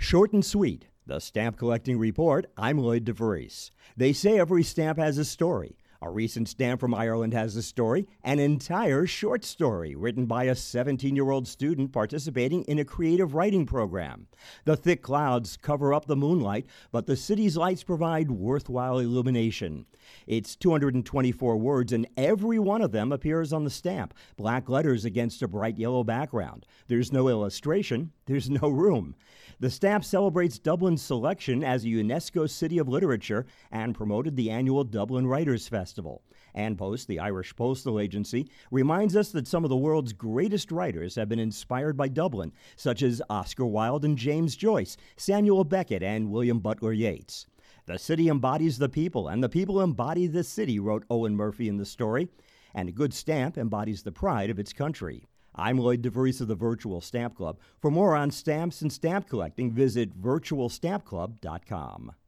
Short and sweet, the Stamp Collecting Report. I'm Lloyd DeVries. They say every stamp has a story. A recent stamp from Ireland has a story, an entire short story written by a 17-year-old student participating in a creative writing program. The thick clouds cover up the moonlight, but the city's lights provide worthwhile illumination. It's 224 words, and every one of them appears on the stamp, black letters against a bright yellow background. There's no illustration, there's no room. The stamp celebrates Dublin's selection as a UNESCO City of Literature and promoted the annual Dublin Writers' Festival. An Post, the Irish postal agency, reminds us that some of the world's greatest writers have been inspired by Dublin, such as Oscar Wilde and James Joyce, Samuel Beckett, and William Butler Yeats. The city embodies the people, and the people embody the city, wrote Owen Murphy in the story. And a good stamp embodies the pride of its country. I'm Lloyd DeVries of the Virtual Stamp Club. For more on stamps and stamp collecting, visit virtualstampclub.com.